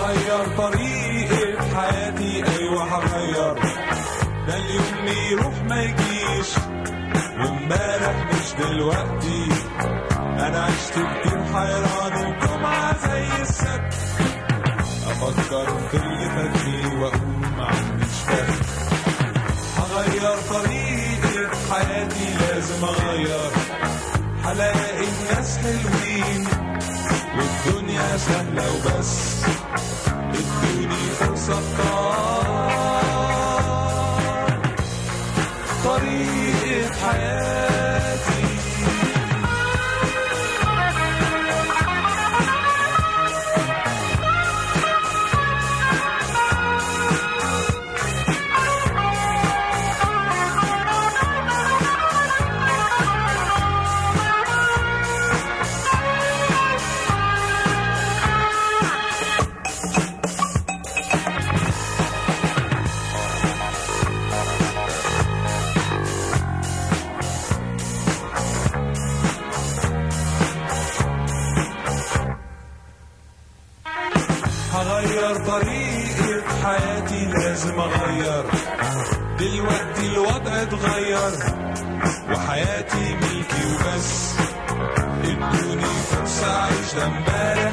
هغير طريقة حياتي، أيوة هغير. ده اليوم يروح ما يجيش، وامبارح مش دلوقتي. أنا عشت كتير حيران وجمعة زي السبت، أفكر في اللي فاتني وأقول ما عنديش فهم. هغير طريقة حياتي، لازم أغير. هلاقي الناس حلوين والدنيا سهلة وبس، ادوني فرصة اختار طريقة حياتي. هغير طريقة حياتي، لازم أغير. دلوقتي الوضع اتغير وحياتي ملكي وبس، ادوني فرصة أعيش ده امبارح